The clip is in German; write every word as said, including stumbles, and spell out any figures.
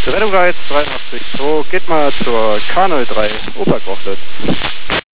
Rettung drei dreiundachtzig zwei, geht mal zur K null drei, Oberkochlet.